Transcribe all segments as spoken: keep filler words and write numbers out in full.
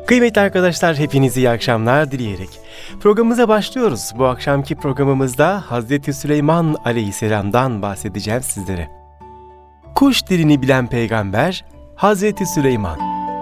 Kıymetli arkadaşlar, hepinize iyi akşamlar dileyerek programımıza başlıyoruz. Bu akşamki programımızda Hazreti Süleyman Aleyhisselam'dan bahsedeceğim sizlere. Kuş dilini bilen peygamber Hazreti Süleyman.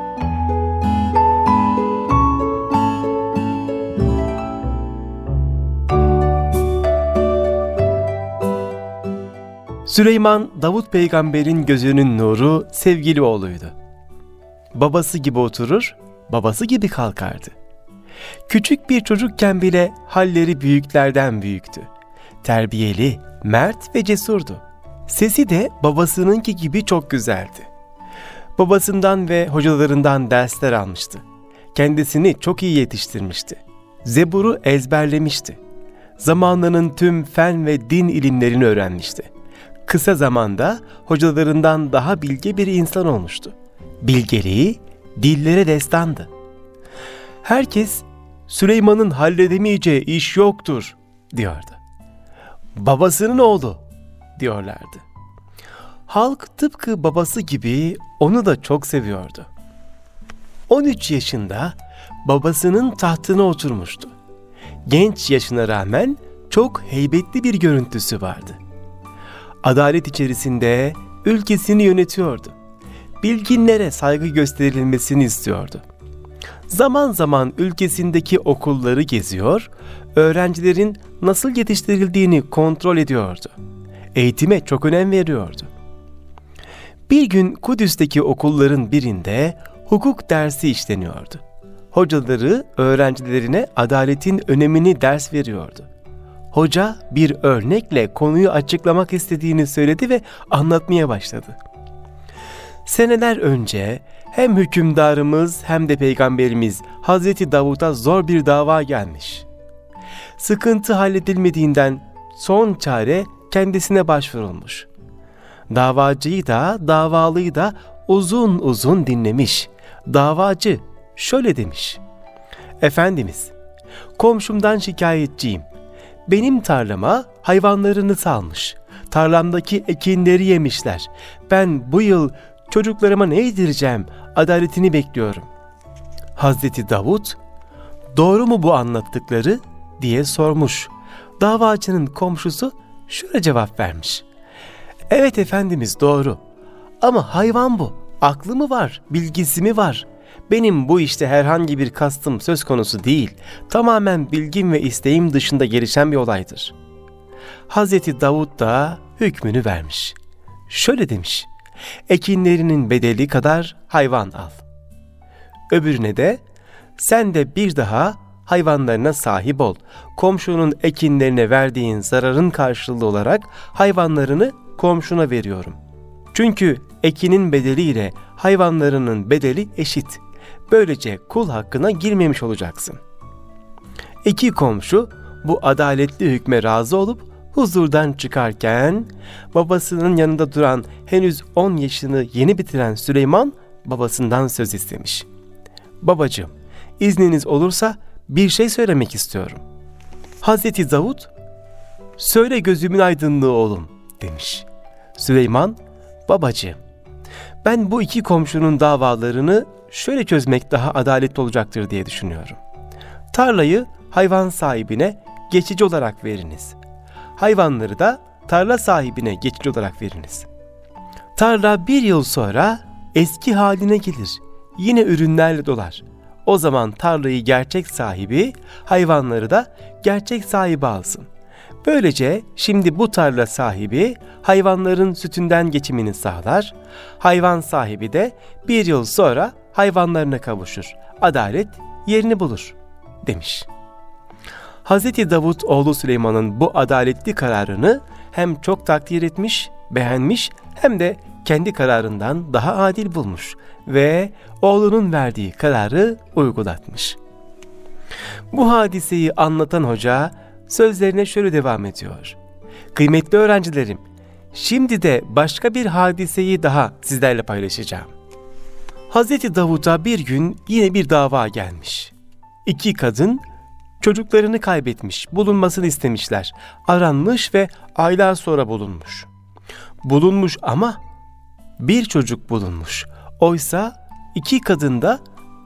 Süleyman, Davut peygamberin gözünün nuru, sevgili oğluydu. Babası gibi oturur, babası gibi kalkardı. Küçük bir çocukken bile halleri büyüklerden büyüktü. Terbiyeli, mert ve cesurdu. Sesi de babasınınki gibi çok güzeldi. Babasından ve hocalarından dersler almıştı. Kendisini çok iyi yetiştirmişti. Zebur'u ezberlemişti. Zamanının tüm fen ve din ilimlerini öğrenmişti. Kısa zamanda hocalarından daha bilge bir insan olmuştu. Bilgeliği dillere destandı. Herkes Süleyman'ın halledemeyeceği iş yoktur diyordu. Babasının oğlu diyorlardı. Halk tıpkı babası gibi onu da çok seviyordu. on üç yaşında babasının tahtına oturmuştu. Genç yaşına rağmen çok heybetli bir görüntüsü vardı. Adalet içerisinde ülkesini yönetiyordu. Bilginlere saygı gösterilmesini istiyordu. Zaman zaman ülkesindeki okulları geziyor, öğrencilerin nasıl yetiştirildiğini kontrol ediyordu. Eğitime çok önem veriyordu. Bir gün Kudüs'teki okulların birinde hukuk dersi işleniyordu. Hocaları öğrencilerine adaletin önemini ders veriyordu. Hoca bir örnekle konuyu açıklamak istediğini söyledi ve anlatmaya başladı. Seneler önce hem hükümdarımız hem de peygamberimiz Hazreti Davut'a zor bir dava gelmiş. Sıkıntı halledilmediğinden son çare kendisine başvurulmuş. Davacıyı da davalıyı da uzun uzun dinlemiş. Davacı şöyle demiş: "Efendimiz, komşumdan şikayetçiyim. Benim tarlama hayvanlarını salmış. Tarlamdaki ekinleri yemişler. Ben bu yıl çocuklarıma ne yedireceğim? Adaletini bekliyorum." Hazreti Davut, "Doğru mu bu anlattıkları?" diye sormuş. Davacının komşusu şöyle cevap vermiş: "Evet efendimiz, doğru. Ama hayvan bu. Aklı mı var, bilgisi mi var? Benim bu işte herhangi bir kastım söz konusu değil. Tamamen bilgim ve isteğim dışında gelişen bir olaydır." Hazreti Davut da hükmünü vermiş. Şöyle demiş: "Ekinlerinin bedeli kadar hayvan al." Öbürüne de "Sen de bir daha hayvanlarına sahip ol. Komşunun ekinlerine verdiğin zararın karşılığı olarak hayvanlarını komşuna veriyorum. Çünkü ekinin bedeliyle hayvanlarının bedeli eşit. Böylece kul hakkına girmemiş olacaksın." İki komşu bu adaletli hükme razı olup huzurdan çıkarken babasının yanında duran henüz on yaşını yeni bitiren Süleyman babasından söz istemiş. "Babacığım, izniniz olursa bir şey söylemek istiyorum." Hazreti Davut, "Söyle gözümün aydınlığı oğlum," demiş. Süleyman, "Babacığım, ben bu iki komşunun davalarını şöyle çözmek daha adaletli olacaktır diye düşünüyorum. Tarlayı hayvan sahibine geçici olarak veriniz. Hayvanları da tarla sahibine geçici olarak veriniz. Tarla bir yıl sonra eski haline gelir. Yine ürünlerle dolar. O zaman tarlayı gerçek sahibi, hayvanları da gerçek sahibi alsın. Böylece şimdi bu tarla sahibi hayvanların sütünden geçimini sağlar. Hayvan sahibi de bir yıl sonra hayvanlarına kavuşur. Adalet yerini bulur," demiş. Hazreti Davut oğlu Süleyman'ın bu adaletli kararını hem çok takdir etmiş, beğenmiş, hem de kendi kararından daha adil bulmuş ve oğlunun verdiği kararı uygulatmış. Bu hadiseyi anlatan hoca sözlerine şöyle devam ediyor: "Kıymetli öğrencilerim, şimdi de başka bir hadiseyi daha sizlerle paylaşacağım. Hazreti Davut'a bir gün yine bir dava gelmiş. İki kadın çocuklarını kaybetmiş, bulunmasını istemişler. Aranmış ve aylar sonra bulunmuş. Bulunmuş ama bir çocuk bulunmuş. Oysa iki kadın da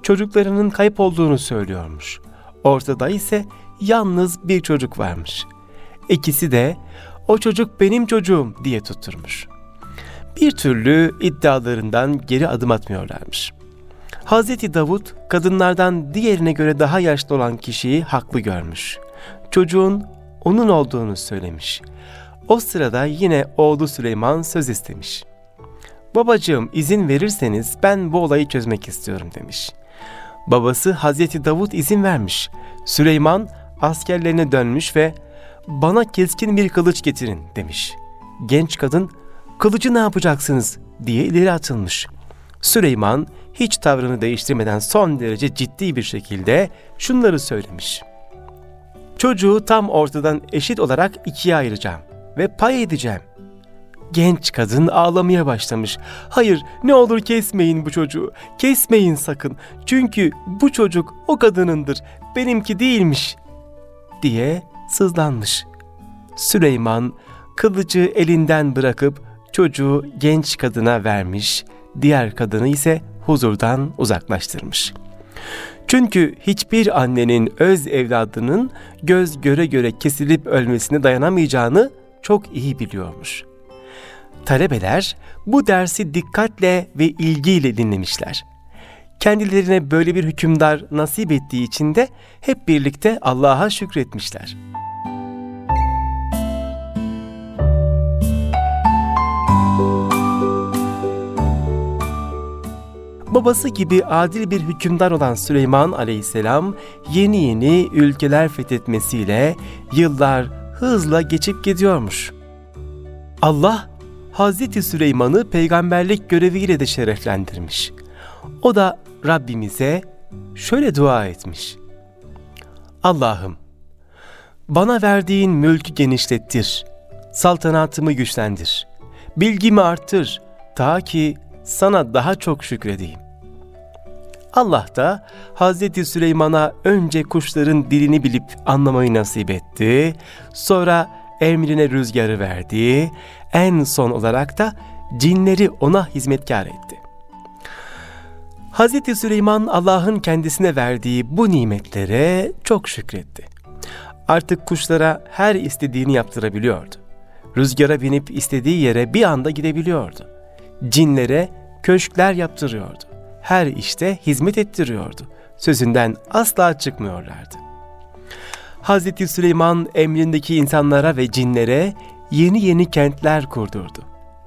çocuklarının kayıp olduğunu söylüyormuş. Ortada ise yalnız bir çocuk varmış. İkisi de o çocuk benim çocuğum diye tutturmuş. Bir türlü iddialarından geri adım atmıyorlarmış. Hazreti Davut kadınlardan diğerine göre daha yaşlı olan kişiyi haklı görmüş. Çocuğun onun olduğunu söylemiş. O sırada yine oğlu Süleyman söz istemiş. Babacığım, izin verirseniz ben bu olayı çözmek istiyorum demiş. Babası Hazreti Davut izin vermiş. Süleyman askerlerine dönmüş ve bana keskin bir kılıç getirin demiş. Genç kadın kılıcı ne yapacaksınız diye ileri atılmış. Süleyman hiç tavrını değiştirmeden son derece ciddi bir şekilde şunları söylemiş. Çocuğu tam ortadan eşit olarak ikiye ayıracağım ve pay edeceğim. Genç kadın ağlamaya başlamış. Hayır, ne olur kesmeyin bu çocuğu. Kesmeyin sakın. Çünkü bu çocuk o kadınındır. Benimki değilmiş diye sızlanmış. Süleyman kılıcı elinden bırakıp çocuğu genç kadına vermiş. Diğer kadını ise huzurdan uzaklaştırmış. Çünkü hiçbir annenin öz evladının göz göre göre kesilip ölmesine dayanamayacağını çok iyi biliyormuş. Talebeler bu dersi dikkatle ve ilgiyle dinlemişler. Kendilerine böyle bir hükümdar nasip ettiği için de hep birlikte Allah'a şükretmişler. Babası gibi adil bir hükümdar olan Süleyman Aleyhisselam yeni yeni ülkeler fethetmesiyle yıllar hızla geçip gidiyormuş. Allah Hazreti Süleyman'ı peygamberlik göreviyle de şereflendirmiş. O da Rabbimize şöyle dua etmiş. Allah'ım, bana verdiğin mülkü genişlettir, saltanatımı güçlendir, bilgimi arttır, ta ki sana daha çok şükredeyim. Allah da Hazreti Süleyman'a önce kuşların dilini bilip anlamayı nasip etti, sonra emrine rüzgarı verdi, en son olarak da cinleri ona hizmetkar etti. Hazreti Süleyman Allah'ın kendisine verdiği bu nimetlere çok şükretti. Artık kuşlara her istediğini yaptırabiliyordu. Rüzgara binip istediği yere bir anda gidebiliyordu. Cinlere köşkler yaptırıyordu. Her işte hizmet ettiriyordu. Sözünden asla çıkmıyorlardı. Hazreti Süleyman emrindeki insanlara ve cinlere yeni yeni kentler kurdurdu.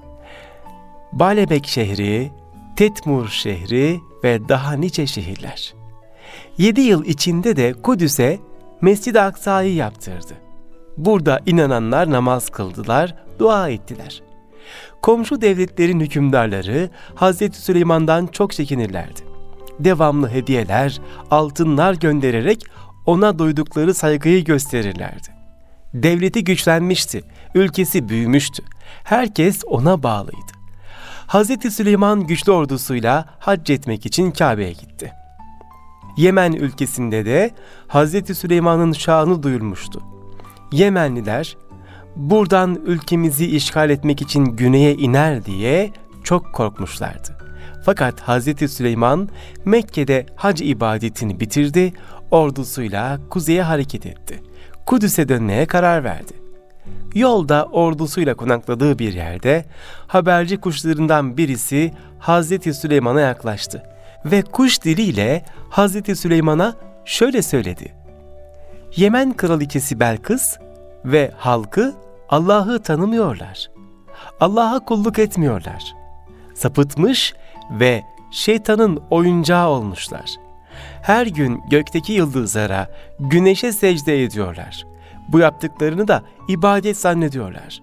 Balebek şehri, Tetmur şehri ve daha nice şehirler. Yedi yıl içinde de Kudüs'e Mescid-i Aksa'yı yaptırdı. Burada inananlar namaz kıldılar, dua ettiler. Komşu devletlerin hükümdarları Hazreti Süleyman'dan çok çekinirlerdi. Devamlı hediyeler, altınlar göndererek ona duydukları saygıyı gösterirlerdi. Devleti güçlenmişti, ülkesi büyümüştü. Herkes ona bağlıydı. Hazreti Süleyman güçlü ordusuyla hac etmek için Kabe'ye gitti. Yemen ülkesinde de Hazreti Süleyman'ın şanı duyulmuştu. Yemenliler buradan ülkemizi işgal etmek için güneye iner diye çok korkmuşlardı. Fakat Hazreti Süleyman Mekke'de hac ibadetini bitirdi, ordusuyla kuzeye hareket etti. Kudüs'e dönmeye karar verdi. Yolda ordusuyla konakladığı bir yerde haberci kuşlarından birisi Hazreti Süleyman'a yaklaştı ve kuş diliyle Hazreti Süleyman'a şöyle söyledi. Yemen kraliçesi Belkıs ve halkı Allah'ı tanımıyorlar. Allah'a kulluk etmiyorlar. Sapıtmış ve şeytanın oyuncağı olmuşlar. Her gün gökteki yıldızlara, güneşe secde ediyorlar. Bu yaptıklarını da ibadet zannediyorlar.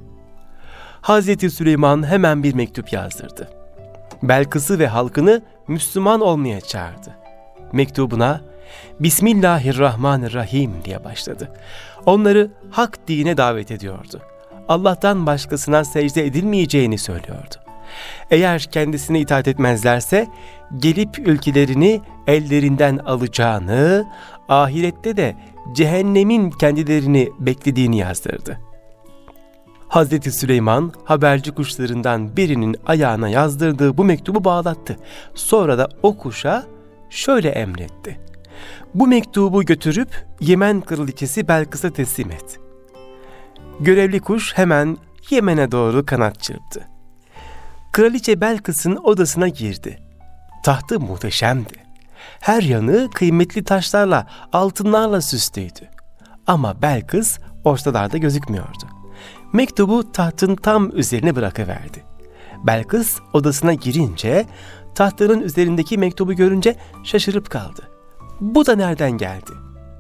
Hazreti Süleyman hemen bir mektup yazdırdı. Belkıs'ı ve halkını Müslüman olmaya çağırdı. Mektubuna Bismillahirrahmanirrahim diye başladı. Onları hak dine davet ediyordu. Allah'tan başkasına secde edilmeyeceğini söylüyordu. Eğer kendisine itaat etmezlerse gelip ülkelerini ellerinden alacağını, ahirette de cehennemin kendilerini beklediğini yazdırdı. Hazreti Süleyman haberci kuşlarından birinin ayağına yazdırdığı bu mektubu bağlattı. Sonra da o kuşa şöyle emretti: bu mektubu götürüp Yemen kraliçesi Belkıs'a teslim et. Görevli kuş hemen Yemen'e doğru kanat çırptı. Kraliçe Belkıs'ın odasına girdi. Tahtı muhteşemdi. Her yanı kıymetli taşlarla, altınlarla süslüydü. Ama Belkıs ortalarda gözükmüyordu. Mektubu tahtın tam üzerine bırakıverdi. Belkıs odasına girince tahtının üzerindeki mektubu görünce şaşırıp kaldı. Bu da nereden geldi?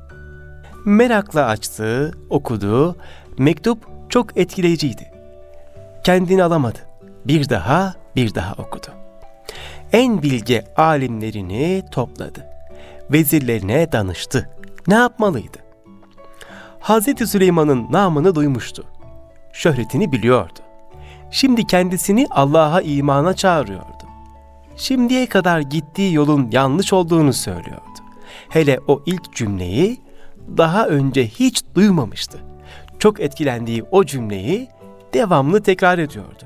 Merakla açtı, okudu. Mektup çok etkileyiciydi. Kendini alamadı. Bir daha, bir daha okudu. En bilge alimlerini topladı. Vezirlerine danıştı. Ne yapmalıydı? Hazreti Süleyman'ın namını duymuştu. Şöhretini biliyordu. Şimdi kendisini Allah'a imana çağırıyordu. Şimdiye kadar gittiği yolun yanlış olduğunu söylüyordu. Hele o ilk cümleyi daha önce hiç duymamıştı. Çok etkilendiği o cümleyi devamlı tekrar ediyordu.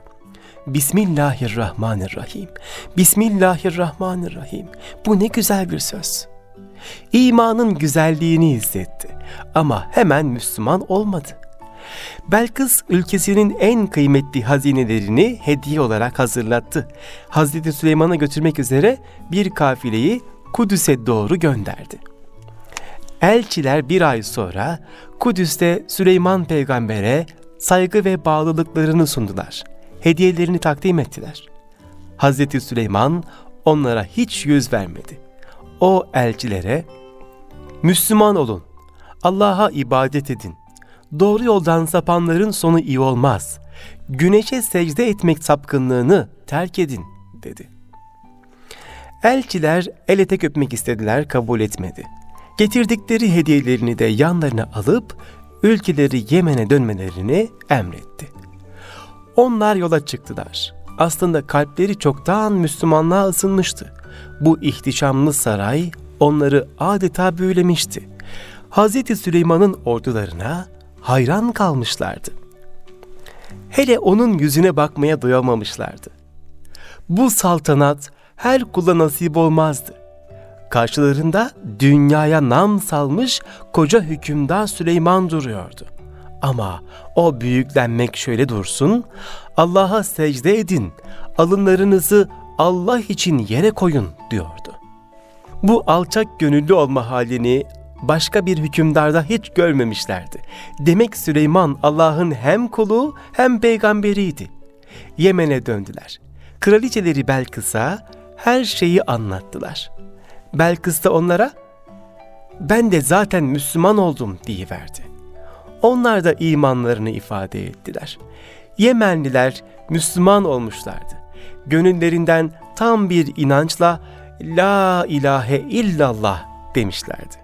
Bismillahirrahmanirrahim. Bismillahirrahmanirrahim. Bu ne güzel bir söz. İmanın güzelliğini hissetti ama hemen Müslüman olmadı. Belkıs ülkesinin en kıymetli hazinelerini hediye olarak hazırlattı. Hazreti Süleyman'a götürmek üzere bir kafileyi Kudüs'e doğru gönderdi. Elçiler bir ay sonra Kudüs'te Süleyman peygambere saygı ve bağlılıklarını sundular. Hediyelerini takdim ettiler. Hazreti Süleyman onlara hiç yüz vermedi. O elçilere, Müslüman olun, Allah'a ibadet edin, doğru yoldan sapanların sonu iyi olmaz, güneşe secde etmek sapkınlığını terk edin dedi. Elçiler el etek öpmek istediler, kabul etmedi. Getirdikleri hediyelerini de yanlarına alıp ülkeleri Yemen'e dönmelerini emretti. Onlar yola çıktılar. Aslında kalpleri çoktan Müslümanlığa ısınmıştı. Bu ihtişamlı saray onları adeta büyülemişti. Hazreti Süleyman'ın ordularına hayran kalmışlardı. Hele onun yüzüne bakmaya doyamamışlardı. Bu saltanat her kula nasip olmazdı. Karşılarında dünyaya nam salmış koca hükümdar Süleyman duruyordu. Ama o büyüklenmek şöyle dursun, Allah'a secde edin, alınlarınızı Allah için yere koyun diyordu. Bu alçak gönüllü olma halini başka bir hükümdarda hiç görmemişlerdi. Demek Süleyman Allah'ın hem kulu hem peygamberiydi. Yemen'e döndüler. Kraliçeleri Belkıs'a her şeyi anlattılar. Belkıs da onlara, ben de zaten Müslüman oldum diyiverdi. Onlar da imanlarını ifade ettiler. Yemenliler Müslüman olmuşlardı. Gönüllerinden tam bir inançla La ilahe illallah demişlerdi.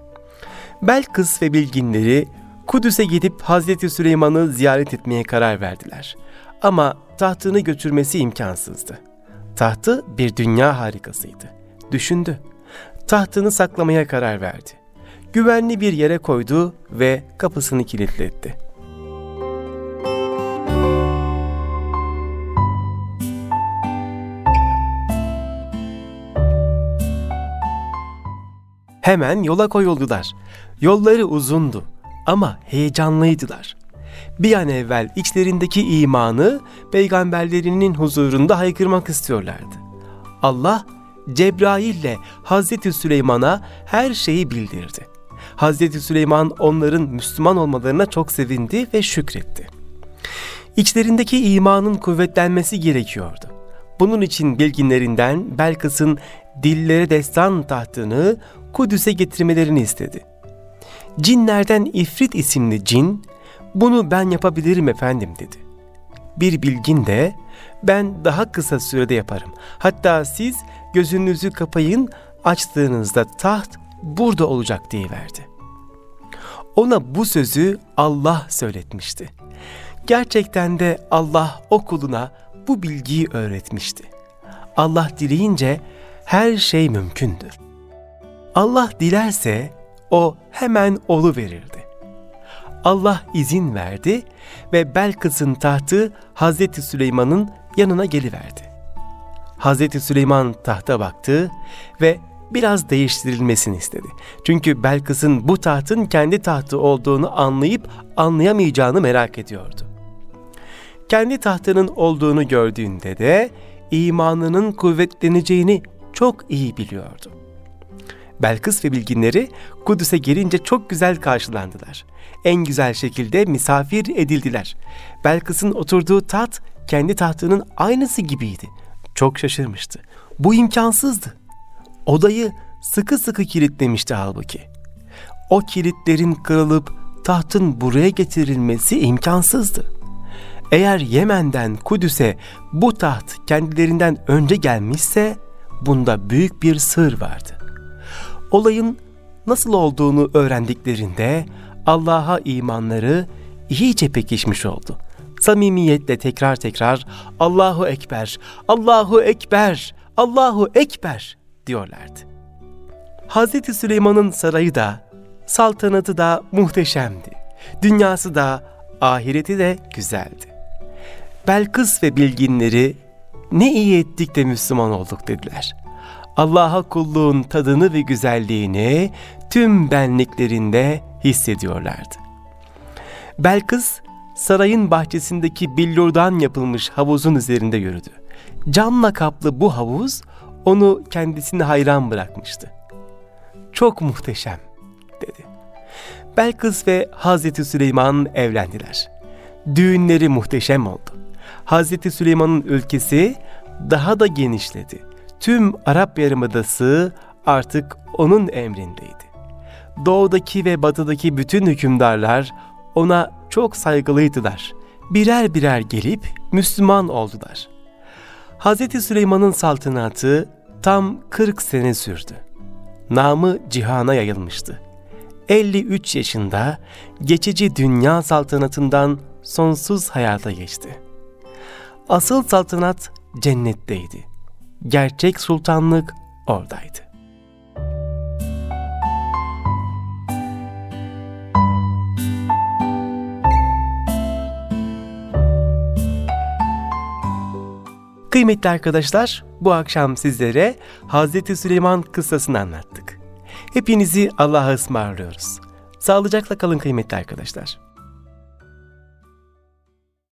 Belkıs ve bilginleri Kudüs'e gidip Hazreti Süleyman'ı ziyaret etmeye karar verdiler. Ama tahtını götürmesi imkansızdı. Tahtı bir dünya harikasıydı. Düşündü. Tahtını saklamaya karar verdi. Güvenli bir yere koydu ve kapısını kilitletti. Hemen yola koyuldular. Yolları uzundu ama heyecanlıydılar. Bir an evvel içlerindeki imanı peygamberlerinin huzurunda haykırmak istiyorlardı. Allah Cebrail'le Hazreti Süleyman'a her şeyi bildirdi. Hazreti Süleyman onların Müslüman olmalarına çok sevindi ve şükretti. İçlerindeki imanın kuvvetlenmesi gerekiyordu. Bunun için bilginlerinden Belkıs'ın dillere destan tahtını Kudüs'e getirmelerini istedi. Cinlerden İfrit isimli cin, bunu ben yapabilirim efendim dedi. Bir bilgin de, ben daha kısa sürede yaparım. Hatta siz gözünüzü kapayın, açtığınızda taht burada olacak diyiverdi. Ona bu sözü Allah söyletmişti. Gerçekten de Allah o kuluna bu bilgiyi öğretmişti. Allah dileyince her şey mümkündür. Allah dilerse o hemen oluverirdi. Allah izin verdi ve Belkıs'ın tahtı Hazreti Süleyman'ın yanına geliverdi. Hazreti Süleyman tahta baktı ve biraz değiştirilmesini istedi. Çünkü Belkıs'ın bu tahtın kendi tahtı olduğunu anlayıp anlayamayacağını merak ediyordu. Kendi tahtının olduğunu gördüğünde de imanının kuvvetleneceğini çok iyi biliyordu. Belkıs ve bilginleri Kudüs'e gelince çok güzel karşılandılar. En güzel şekilde misafir edildiler. Belkıs'ın oturduğu taht kendi tahtının aynısı gibiydi. Çok şaşırmıştı. Bu imkansızdı. Odayı sıkı sıkı kilitlemişti halbuki. O kilitlerin kırılıp tahtın buraya getirilmesi imkansızdı. Eğer Yemen'den Kudüs'e bu taht kendilerinden önce gelmişse bunda büyük bir sır vardı. Olayın nasıl olduğunu öğrendiklerinde Allah'a imanları iyice pekişmiş oldu. Samimiyetle tekrar tekrar Allahu Ekber, Allahu Ekber, Allahu Ekber diyorlardı. Hazreti Süleyman'ın sarayı da, saltanatı da muhteşemdi. Dünyası da, ahireti de güzeldi. Belkıs ve bilginleri ne iyi ettik de Müslüman olduk dediler. Allah'a kulluğun tadını ve güzelliğini tüm benliklerinde hissediyorlardı. Belkıs, sarayın bahçesindeki billurdan yapılmış havuzun üzerinde yürüdü. Camla kaplı bu havuz onu kendisine hayran bırakmıştı. Çok muhteşem dedi. Belkıs ve Hazreti Süleyman evlendiler. Düğünleri muhteşem oldu. Hazreti Süleyman'ın ülkesi daha da genişledi. Tüm Arap Yarımadası artık onun emrindeydi. Doğudaki ve batıdaki bütün hükümdarlar ona çok saygılıydılar. Birer birer gelip Müslüman oldular. Hazreti Süleyman'ın saltanatı tam kırk sene sürdü. Namı cihana yayılmıştı. elli üç yaşında geçici dünya saltanatından sonsuz hayata geçti. Asıl saltanat cennetteydi. Gerçek sultanlık oradaydı. Kıymetli arkadaşlar, bu akşam sizlere Hazreti Süleyman kıssasını anlattık. Hepinizi Allah'a ısmarlıyoruz. Sağlıcakla kalın kıymetli arkadaşlar.